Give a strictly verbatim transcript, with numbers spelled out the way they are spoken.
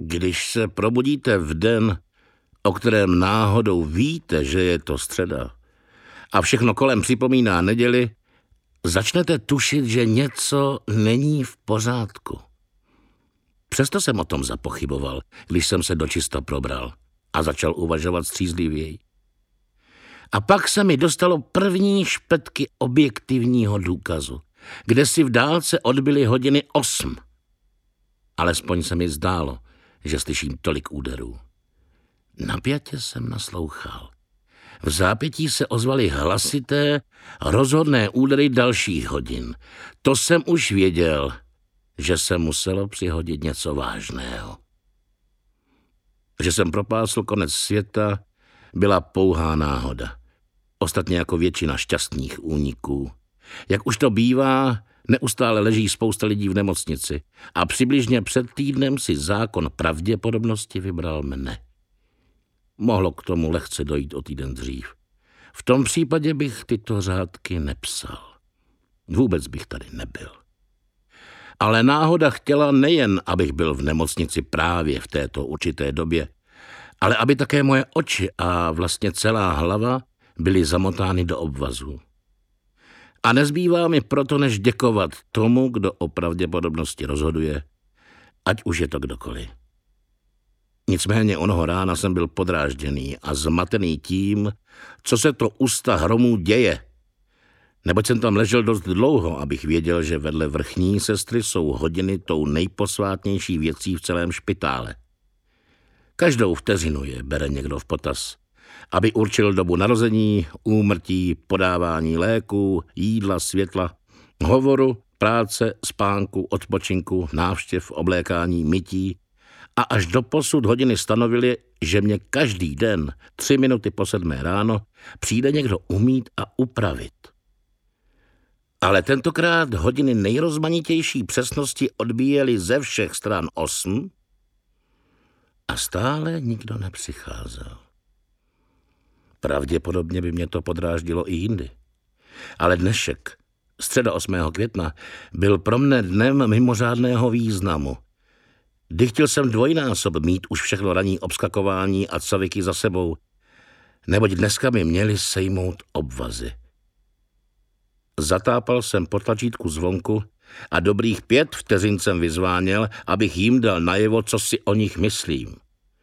Když se probudíte v den, o kterém náhodou víte, že je to středa, a všechno kolem připomíná neděli, začnete tušit, že něco není v pořádku. Přesto jsem o tom zapochyboval, když jsem se dočista probral a začal uvažovat střízlivěji. A pak se mi dostalo první špetky objektivního důkazu, kde si v dálce odbyly hodiny osm. Alespoň se mi zdálo, že slyším tolik úderů. Napjatě jsem naslouchal. V zápětí se ozvaly hlasité, rozhodné údery dalších hodin. To jsem už věděl, že se muselo přihodit něco vážného. Že jsem propásl konec světa, byla pouhá náhoda. Ostatně jako většina šťastných úniků. Jak už to bývá, neustále leží spousta lidí v nemocnici a přibližně před týdnem si zákon pravděpodobnosti vybral mne. Mohlo k tomu lehce dojít o týden dřív. V tom případě bych tyto řádky nepsal. Vůbec bych tady nebyl. Ale náhoda chtěla nejen, abych byl v nemocnici právě v této určité době, ale aby také moje oči a vlastně celá hlava byly zamotány do obvazů. A nezbývá mi proto, než děkovat tomu, kdo o pravděpodobnosti rozhoduje, ať už je to kdokoliv. Nicméně onoho rána jsem byl podrážděný a zmatený tím, co se to u sta hromů děje. Neboť jsem tam ležel dost dlouho, abych věděl, že vedle vrchní sestry jsou hodiny tou nejposvátnější věcí v celém špitále. Každou vteřinu je bere někdo v potaz, aby určil dobu narození, úmrtí, podávání léků, jídla, světla, hovoru, práce, spánku, odpočinku, návštěv, oblékání, mytí, a až doposud hodiny stanovily, že mě každý den, tři minuty po sedmé ráno, přijde někdo umýt a upravit. Ale tentokrát hodiny nejrozmanitější přesnosti odbíjely ze všech stran osm a stále nikdo nepřicházel. Pravděpodobně by mě to podráždilo i jindy. Ale dnešek, středa osmého května, byl pro mne dnem mimořádného významu. Dychtil jsem dvojnásob mít už všechno ranní obskakování a caviky za sebou, neboť dneska mi měli sejmout obvazy. Zatápal jsem po tlačítku zvonku a dobrých pět vteřin jsem vyzváněl, abych jim dal najevo, co si o nich myslím.